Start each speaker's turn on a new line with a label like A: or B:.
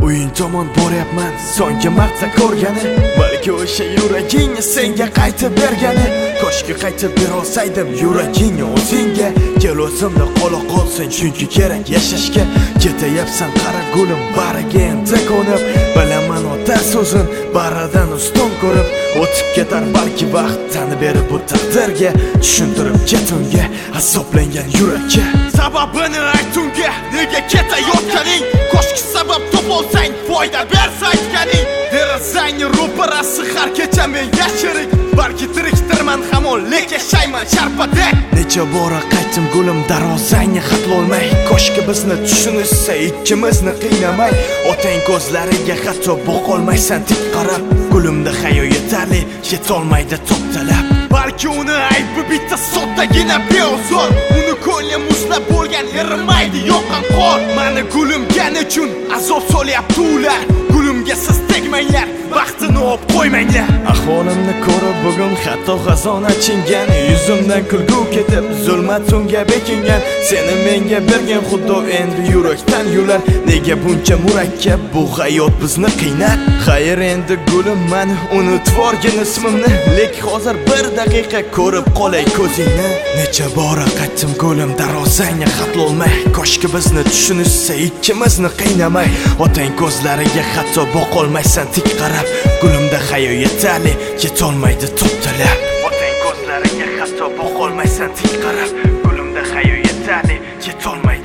A: o'yin tomon boryapman so'nggi marta ko'rgani, balki o'sha yuragingni senga qaytib bergani. Koshki qaytib berolsaydim yuragingni o'zingga. Kel o'zimda qola qolsin chunki kerak yashashga. Ketayapsan qara gulim bariga endi ko'nib, bilaman ota so'zin baridan ustun ko'rib. O'tib ketar balki vaqt tani berib bu taqdirga, tushuntirib ket unga azoblangan yurakka. Sababini ayt unga, nega ketayotganing. Koshki sabab topolsang foyda bersa aytganing. Derazangni ro'parasi har kecha men yashirik, balki tiriktirman hamon lekin shayman sharpadek. Necha bora qaytdim gulim darvozangni xatlolmay. Koshki bizni tushunishsa ikkimizni qiynamay. Otang ko'zlariga hatto boqolmaysan tik qarab. Gulimda hayo yetarli, yetolmaydi to'xtalab. Balki uni aybi bitta soddagina beozor. Uni ko'nglim muslab bo'lgan erimaydi yoqqan qor. Mani gulimgan uchun azob solyapti ular. Gulimga siz tegmanglar, vaqtini olib qo'ymanglar. Ahvolimni ko'rib bugun hatto xazon achingan, yuzimdan kulgu ketib zulmat unga bekingan. Seni menga bergan xudo endi yurakdan yular. Nega buncha murakkab bu hayot bizni qiynab? Xayr endi gulim mani unutib yorgin ismimni, lek hozir bir daqiqa ko'rib qolay ko'zingni. Necha bora qaytdim gulim darvozangni xatlolmay. Koshki bizni tushunishsa ikkimizni qiynamay. Otang ko'zlariga hatto boqolmaysan tik qarab. Gulimda hayo yetarli, yetolmaydi to'xtalab. Otang ko'zlariga hatto boqolmaysan tik qarab. Gulimda hayo yetarli, yetolmaydi